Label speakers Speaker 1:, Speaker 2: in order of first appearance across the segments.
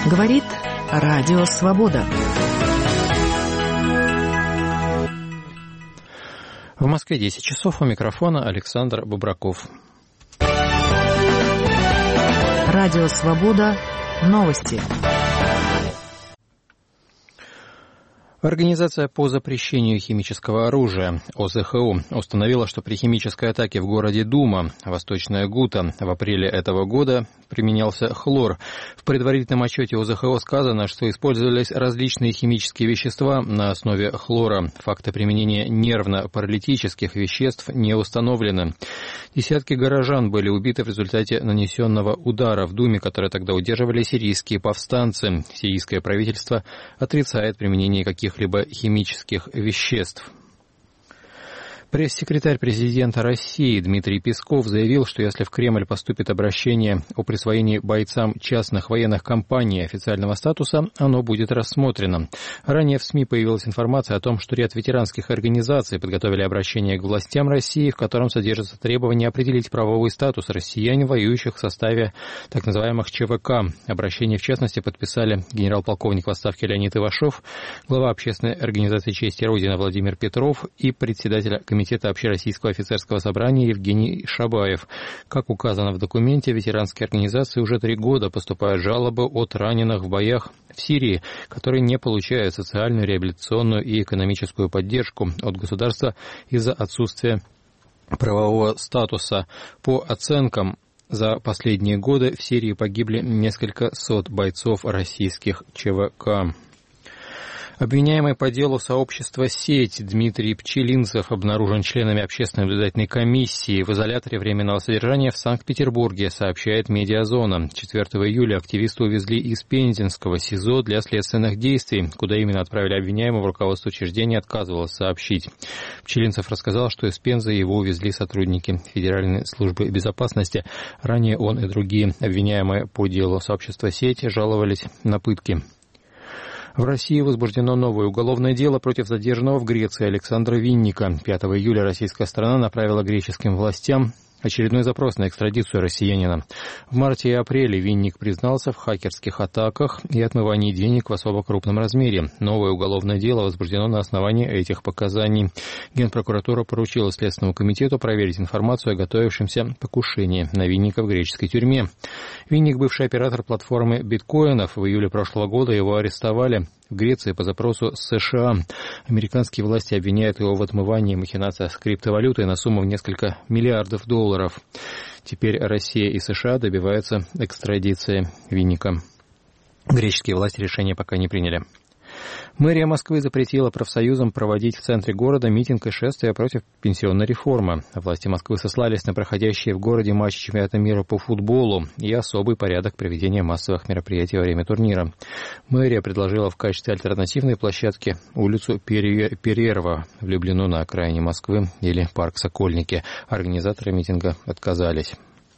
Speaker 1: Говорит Радио Свобода.
Speaker 2: В Москве 10 часов, у микрофона Александр Бубраков.
Speaker 1: Радио Свобода. Новости.
Speaker 2: Организация по запрещению химического оружия ОЗХО установила, что при химической атаке в городе Дума, Восточная Гута, в апреле этого года применялся хлор. В предварительном отчете ОЗХО сказано, что использовались различные химические вещества на основе хлора. Факты применения нервно-паралитических веществ не установлены. Десятки горожан были убиты в результате нанесенного удара в Думе, который тогда удерживали сирийские повстанцы. Сирийское правительство отрицает применение каких-либо химических веществ. Пресс-секретарь президента России Дмитрий Песков заявил, что если в Кремль поступит обращение о присвоении бойцам частных военных компаний официального статуса, оно будет рассмотрено. Ранее в СМИ появилась информация о том, что ряд ветеранских организаций подготовили обращение к властям России, в котором содержится требование определить правовой статус россиян, воюющих в составе так называемых ЧВК. Обращение, в частности, подписали генерал-полковник в отставке Леонид Ивашов, глава общественной организации «Честь и Родина» Владимир Петров и председатель Комитета Общероссийского офицерского собрания Евгений Шабаев. Как указано в документе, ветеранские организации уже 3 года поступают жалобы от раненых в боях в Сирии, которые не получают социальную, реабилитационную и экономическую поддержку от государства из-за отсутствия правового статуса. По оценкам, за последние годы в Сирии погибли несколько сот бойцов российских ЧВК. Обвиняемый по делу сообщества «Сеть» Дмитрий Пчелинцев обнаружен членами общественной наблюдательной комиссии в изоляторе временного содержания в Санкт-Петербурге, сообщает «Медиазона». 4 июля активиста увезли из Пензенского СИЗО для следственных действий. Куда именно отправили обвиняемого, руководство учреждения отказывалось сообщить. Пчелинцев рассказал, что из Пензы его увезли сотрудники Федеральной службы безопасности. Ранее он и другие обвиняемые по делу сообщества «Сеть» жаловались на пытки. В России возбуждено новое уголовное дело против задержанного в Греции Александра Винника. 5 июля российская сторона направила греческим властям очередной запрос на экстрадицию россиянина. В марте и апреле Винник признался в хакерских атаках и отмывании денег в особо крупном размере. Новое уголовное дело возбуждено на основании этих показаний. Генпрокуратура поручила Следственному комитету проверить информацию о готовившемся покушении на Винника в греческой тюрьме. Винник, бывший оператор платформы биткоинов, в июле прошлого года его арестовали в Греции по запросу США. Американские власти обвиняют его в отмывании и махинациях с криптовалютой на сумму в несколько миллиардов долларов. Теперь Россия и США добиваются экстрадиции Винника. Греческие власти решения пока не приняли. Мэрия Москвы запретила профсоюзам проводить в центре города митинг и шествия против пенсионной реформы. Власти Москвы сослались на проходящие в городе матчи чемпионата мира по футболу и особый порядок проведения массовых мероприятий во время турнира. Мэрия предложила в качестве альтернативной площадки улицу Перерва в Люблино на окраине Москвы или парк Сокольники. Организаторы митинга отказались.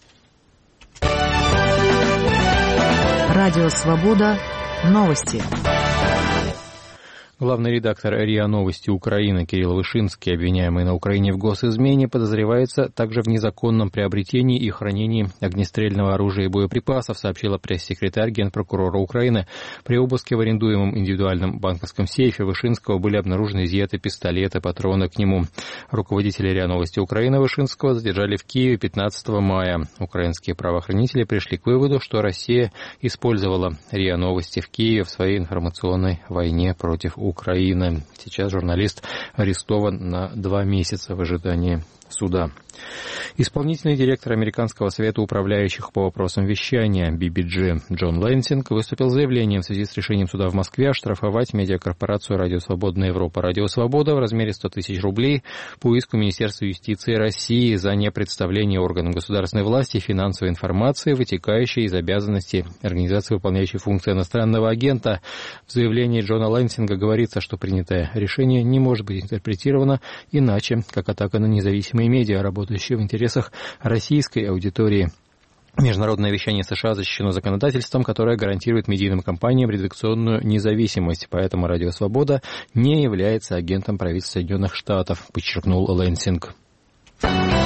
Speaker 1: Радио Свобода. Новости.
Speaker 2: Главный редактор РИА Новости Украины Кирилл Вышинский, обвиняемый на Украине в госизмене, подозревается также в незаконном приобретении и хранении огнестрельного оружия и боеприпасов, сообщила пресс-секретарь Генпрокурора Украины. При обыске в арендуемом индивидуальном банковском сейфе Вышинского были обнаружены изъяты пистолеты, патроны к нему. Руководителя РИА Новости Украины Вышинского задержали в Киеве 15 мая. Украинские правоохранители пришли к выводу, что Россия использовала РИА Новости в Киеве в своей информационной войне против Украины. Сейчас журналист арестован на 2 месяца в ожидании суда. Исполнительный директор Американского совета управляющих по вопросам вещания BBG Джон Лэнсинг выступил с заявлением в связи с решением суда в Москве оштрафовать медиакорпорацию «Радио Свободная Европа» «Радио Свобода» в размере 100 тысяч рублей по иску Министерства юстиции России за непредставление органам государственной власти финансовой информации, вытекающей из обязанностей организации, выполняющей функции иностранного агента. В заявлении Джона Лэнсинга говорится, что принятое решение не может быть интерпретировано иначе, как атака на независимые медиа, работающие в интересах российской аудитории. Международное вещание США защищено законодательством, которое гарантирует медийным компаниям редакционную независимость. Поэтому «Радио Свобода» не является агентом правительства Соединенных Штатов, подчеркнул Лэнсинг.